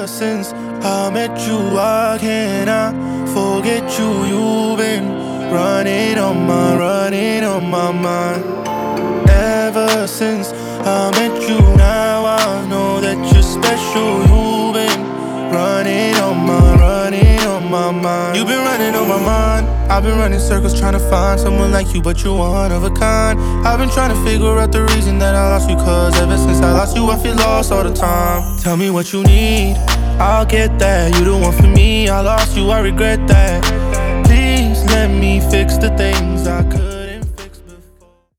Ever since I met you, I cannot forget you. You've been running on my mind. Ever since I met you, now I know that you're special. You've been running on my mind. You've been running on my mind. I've been running circles trying to find someone like you, but you're one of a kind. I've been trying to figure out the reason that I lost you, cause ever since I lost you I feel lost all the time. Tell me what you need, I'll get that. You the one for me, I lost you, I regret that. Please let me fix the things I could.